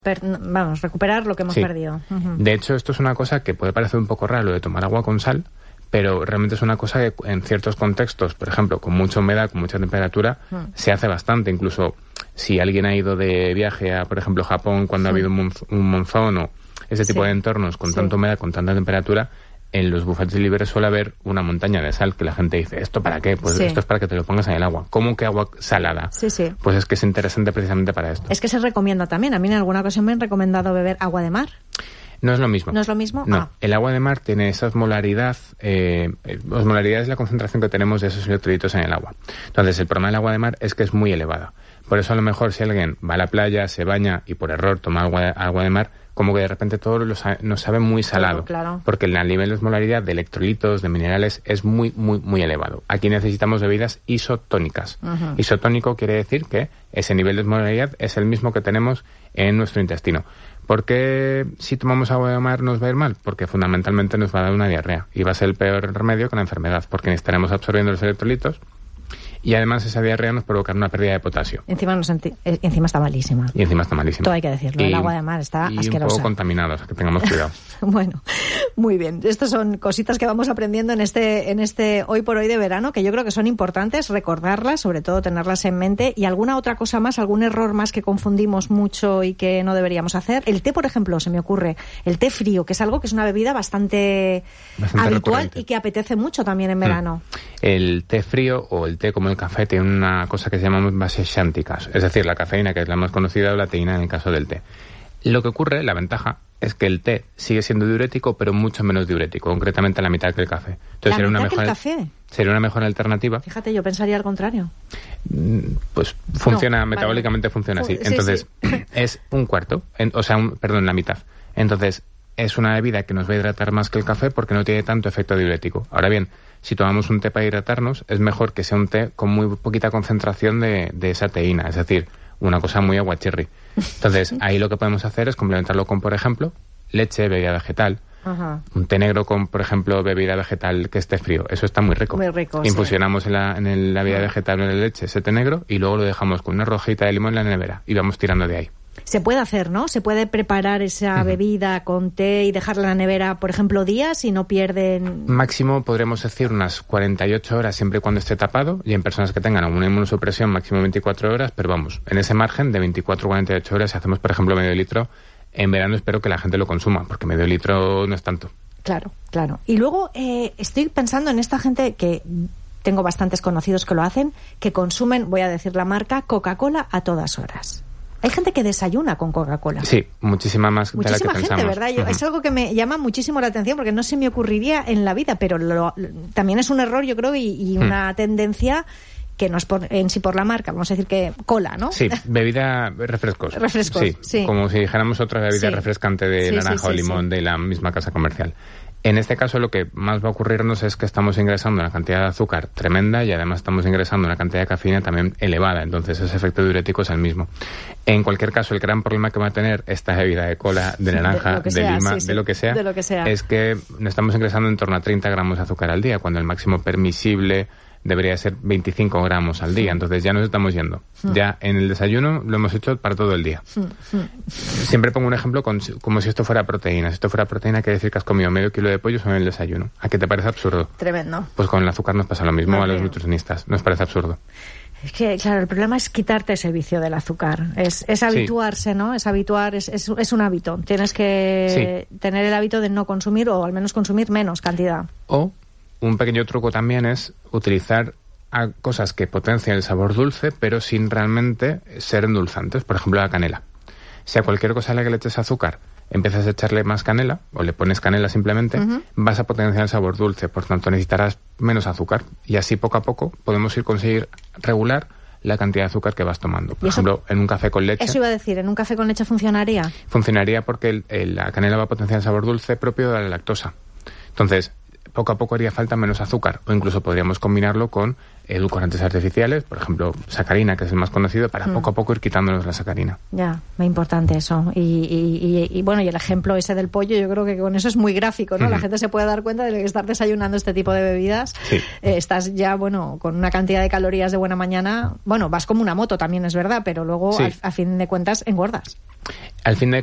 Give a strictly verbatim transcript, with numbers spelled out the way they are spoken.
Per, vamos, recuperar lo que hemos sí. perdido. Uh-huh. De hecho, esto es una cosa que puede parecer un poco raro, lo de tomar agua con sal, pero realmente es una cosa que en ciertos contextos, por ejemplo, con mucha humedad, con mucha temperatura, uh-huh. se hace bastante. Incluso si alguien ha ido de viaje a, por ejemplo, Japón, cuando uh-huh. ha habido un, un monzón o ese tipo sí. de entornos con sí. tanta humedad, con tanta temperatura, en los buffets libres suele haber una montaña de sal que la gente dice, ¿esto para qué? Pues sí. esto es para que te lo pongas en el agua. ¿Cómo que agua salada? Sí, sí. Pues es que es interesante precisamente para esto. Es que se recomienda también. A mí en alguna ocasión me han recomendado beber agua de mar. No es lo mismo. ¿No es lo mismo? No. Ah. El agua de mar tiene esa osmolaridad. Eh, osmolaridad es la concentración que tenemos de esos electrolitos en el agua. Entonces, el problema del agua de mar es que es muy elevada. Por eso, a lo mejor, si alguien va a la playa, se baña y por error toma agua de, agua de mar, como que de repente todo lo sa- nos sabe muy salado. Claro, claro. Porque el nivel de osmolaridad de electrolitos, de minerales, es muy, muy, muy elevado. Aquí necesitamos bebidas isotónicas. Uh-huh. Isotónico quiere decir que ese nivel de osmolaridad es el mismo que tenemos en nuestro intestino. ¿Por qué si tomamos agua de mar nos va a ir mal? Porque fundamentalmente nos va a dar una diarrea. Y va a ser el peor remedio con la enfermedad, porque estaremos absorbiendo los electrolitos. Y además esa diarrea nos provocará una pérdida de potasio. Encima, nos enti- encima está malísima. Y encima está malísima. Todo hay que decirlo. Y, el agua de mar está y asquerosa. Y un poco contaminado, o sea que tengamos cuidado. Bueno, muy bien. Estas son cositas que vamos aprendiendo en este, en este hoy por hoy de verano, que yo creo que son importantes recordarlas, sobre todo tenerlas en mente. Y alguna otra cosa más, algún error más que confundimos mucho y que no deberíamos hacer. El té, por ejemplo, se me ocurre. El té frío, que es algo que es una bebida bastante, bastante habitual recurrente. Y que apetece mucho también en verano. Mm. El té frío o el té como el café tiene una cosa que se llamamos bases xánticas, es decir, la cafeína, que es la más conocida, o la teína en el caso del té. Lo que ocurre, la ventaja, es que el té sigue siendo diurético, pero mucho menos diurético, concretamente a la mitad que el café. ¿La Entonces, sería mitad una que mejor, el café? Sería una mejor alternativa. Fíjate, yo pensaría al contrario. Pues funciona, no, metabólicamente vale. funciona así. Sí, Entonces, sí. es un cuarto, en, o sea, un, perdón, la mitad. Entonces, es una bebida que nos va a hidratar más que el café porque no tiene tanto efecto diurético. Ahora bien, si tomamos un té para hidratarnos, es mejor que sea un té con muy poquita concentración de, de esa teína, es decir, una cosa muy aguachirri. Entonces, ahí lo que podemos hacer es complementarlo con, por ejemplo, leche, bebida vegetal, Ajá. un té negro con, por ejemplo, bebida vegetal que esté frío. Eso está muy rico. Muy rico, Infusionamos sí. en la, en el, la bebida Ajá. vegetal o en la leche ese té negro y luego lo dejamos con una rojita de limón en la nevera y vamos tirando de ahí. Se puede hacer, ¿no? Se puede preparar esa uh-huh. bebida con té y dejarla en la nevera, por ejemplo, días y no pierden... Máximo podremos decir unas cuarenta y ocho horas siempre y cuando esté tapado, y en personas que tengan alguna inmunosupresión máximo veinticuatro horas, pero vamos, en ese margen de veinticuatro a cuarenta y ocho horas, si hacemos, por ejemplo, medio litro, en verano espero que la gente lo consuma, porque medio litro no es tanto. Claro, claro. Y luego eh, estoy pensando en esta gente que... Tengo bastantes conocidos que lo hacen, que consumen, voy a decir la marca, Coca-Cola a todas horas. Hay gente que desayuna con Coca-Cola. Sí, muchísima más muchísima de la que gente, pensamos. ¿verdad? Yo, uh-huh. Es algo que me llama muchísimo la atención porque no se me ocurriría en la vida, pero lo, lo, también es un error, yo creo, y, y una uh-huh. tendencia que no es por, en sí por la marca, vamos a decir que cola, ¿no? Sí, bebida, refrescos. Refrescos, sí. sí. Como si dijéramos otra bebida sí. refrescante de sí, naranja sí, sí, o limón sí. de la misma casa comercial. En este caso lo que más va a ocurrirnos es que estamos ingresando una cantidad de azúcar tremenda y además estamos ingresando una cantidad de cafeína también elevada, entonces ese efecto diurético es el mismo. En cualquier caso, el gran problema que va a tener esta bebida de cola, de naranja, de, de sea, lima, sí, sí. de, lo que sea, de lo que sea, es que estamos ingresando en torno a treinta gramos de azúcar al día, cuando el máximo permisible debería ser veinticinco gramos al día, entonces ya nos estamos yendo. Mm. Ya en el desayuno lo hemos hecho para todo el día. Mm. Mm. Siempre pongo un ejemplo con, como si esto fuera proteína. Si esto fuera proteína, quiere decir que has comido medio kilo de pollo solo en el desayuno. ¿A qué te parece absurdo? Tremendo. Pues con el azúcar nos pasa lo mismo no, a los creo. nutricionistas. Nos parece absurdo. Es que, claro, el problema es quitarte ese vicio del azúcar. Es, es habituarse, sí. ¿no? Es habituar, es, es, es un hábito. Tienes que sí. tener el hábito de no consumir o al menos consumir menos cantidad. O un pequeño truco también es utilizar a cosas que potencian el sabor dulce, pero sin realmente ser endulzantes. Por ejemplo, la canela. Si a cualquier cosa a la que le eches azúcar empiezas a echarle más canela, o le pones canela simplemente, uh-huh. vas a potenciar el sabor dulce. Por tanto, necesitarás menos azúcar. Y así, poco a poco, podemos ir conseguir regular la cantidad de azúcar que vas tomando. Por ejemplo, en un café con leche... Eso iba a decir, ¿en un café con leche funcionaría? Funcionaría porque el, el, la canela va a potenciar el sabor dulce propio de la lactosa. Entonces, poco a poco haría falta menos azúcar, o incluso podríamos combinarlo con edulcorantes artificiales, por ejemplo, sacarina, que es el más conocido, para mm. poco a poco ir quitándonos la sacarina. Ya, muy importante eso. Y, y, y, y bueno, y el ejemplo ese del pollo, yo creo que con eso es muy gráfico, ¿no? Mm-hmm. La gente se puede dar cuenta de que estar desayunando este tipo de bebidas, sí. eh, estás ya, bueno, con una cantidad de calorías de buena mañana, bueno, vas como una moto también, es verdad, pero luego, sí. al, a fin de cuentas, engordas. Al fin de